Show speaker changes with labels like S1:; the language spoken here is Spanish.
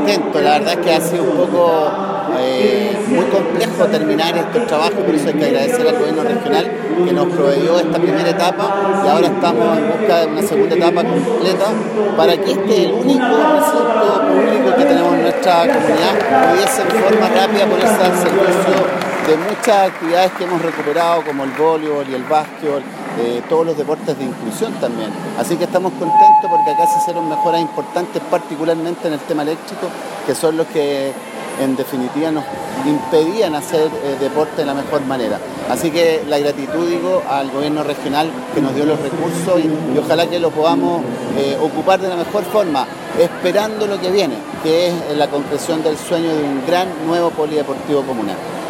S1: contento, la verdad es que ha sido un poco muy complejo terminar estos trabajos, por eso hay que agradecer al gobierno regional que nos proveyó esta primera etapa y ahora estamos en busca de una segunda etapa completa para que el único recinto público que tenemos en nuestra comunidad pudiese en forma rápida ponerse al servicio de muchas actividades que hemos recuperado como el voleibol y el básquetbol, todos los deportes de inclusión también. Así que estamos contentos porque acá se hicieron mejoras importantes, particularmente en el tema eléctrico, que son los que en definitiva nos impedían hacer deporte de la mejor manera. Así que la gratitud, digo, al gobierno regional que nos dio los recursos y ojalá que lo podamos ocupar de la mejor forma, esperando lo que viene, que es la concreción del sueño de un gran nuevo polideportivo comunal.